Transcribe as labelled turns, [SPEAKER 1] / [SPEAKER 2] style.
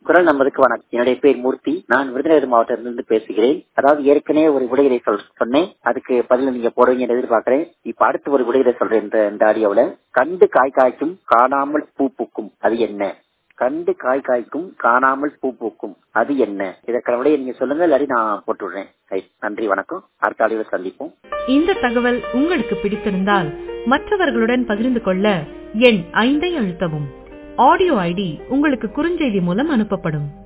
[SPEAKER 1] குரல் நம்பருக்கு வணக்கம். என்னுடைய பேர் மூர்த்தி. நான் விருதுநகர் மாவட்டத்திலிருந்து பேசுகிறேன். அதாவது ஏற்கனவே ஒரு விடைகளை சொன்னேன், அதுக்கு பதில் நீங்க போடுவீங்கன்னு எதிர்பார்க்கிறேன். இப்ப அடுத்து ஒரு விடைகளை சொல்றேன். இந்த ஆடியோவில் கண்டு காய் காய்க்கும் காணாமல் பூ பூக்கும் அது என்ன? கண்டு காய் காய்க்கும் காணாமல் பூ பூக்கும் அது என்ன? இதற்கான விடையை நீங்க சொல்லுங்க, இல்லாட்டி நான் போட்டு விடுறேன். நன்றி, வணக்கம். அடுத்த ஆடியோவில் சந்திப்போம்.
[SPEAKER 2] இந்த தகவல் உங்களுக்கு பிடித்திருந்தால் மற்றவர்களுடன் பகிர்ந்து கொள்ள எண் 5 அழுத்தவும். ஆடியோ ஐடி உங்களுக்கு குறுஞ்செய்தி மூலம் அனுப்பப்படும்.